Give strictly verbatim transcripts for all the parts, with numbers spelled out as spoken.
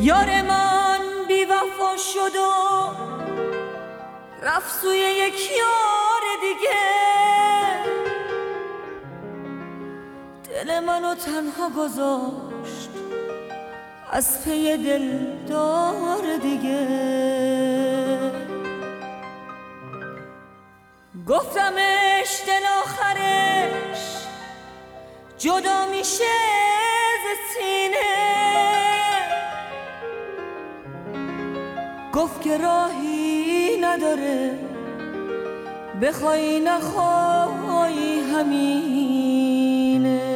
یار من بی وفا شد و رفت سوی یک یار دیگه، دل منو تنها گذاشت از پی دلدار دیگه. گفتمش دل آخرش جدا میشه ز سینه، گفت که راهی نداره بخوای نخوای همینه.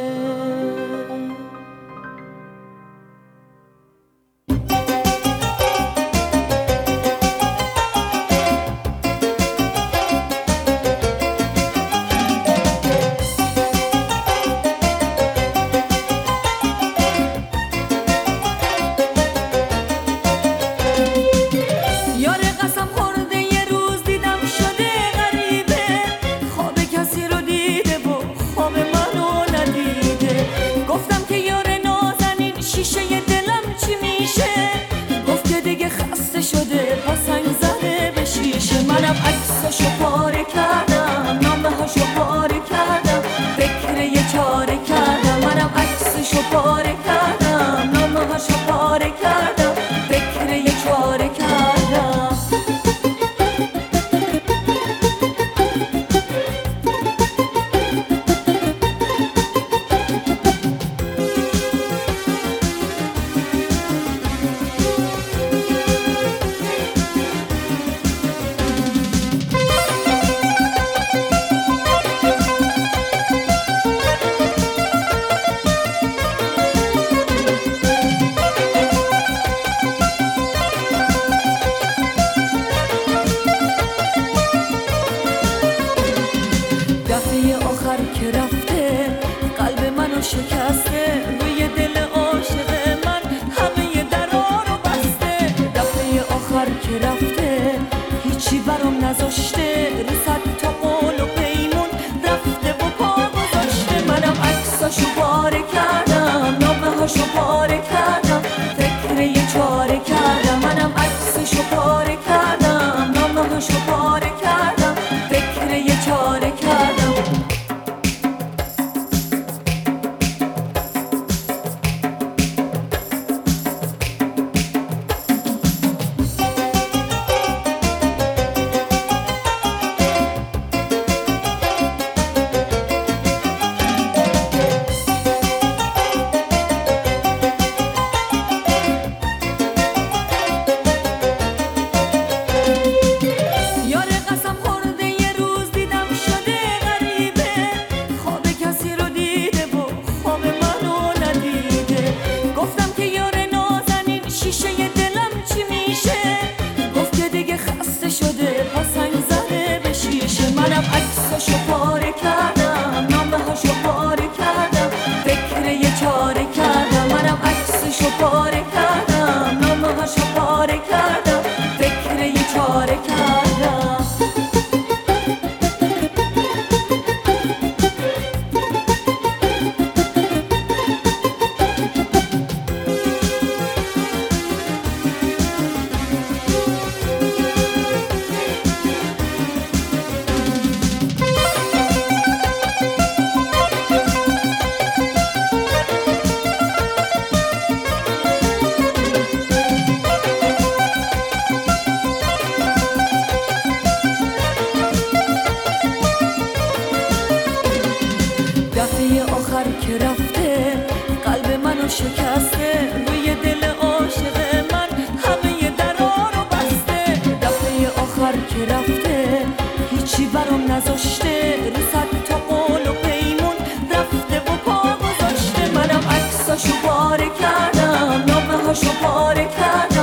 منم عکساشو پاره کردم، نامه هاشو پاره کردم، فکر یه چاره کردم. منم عکساشو پاره کردم، نامه هاشو پاره کردم، فکر یه چاره کردم. که رفته قلب منو شکسته، روی دل عاشق من همه درا رو بسته. دفعه آخر که رفته هیچی برام نذاشته، رو صد تا قول و پیمون رفته و پا گذاشته. منم عکساشو پاره کردم، نامه هاشو پاره کردم، فکر یه چاره کردم. منم عکساشو پاره کردم، نامه هاشو پاره کردم، فکر یه چاره کردم. منم عکساشو پاره کردم، نامه هاشو پاره کردم، فکر یه چاره کردم. منم عکساشو پاره کردم، نامه هاشو پاره کردم، فکر یه چاره کردم. دفعه آخر که رفته قلب منو شکسته، روی دل عاشق من همه درا رو بسته. دفعه آخر که رفته هیچی برام نذاشته، رو صد تا قول و پیمون رفته و پا گذاشته. منم عکساشو پاره کردم، نامه هاشو پاره کردم،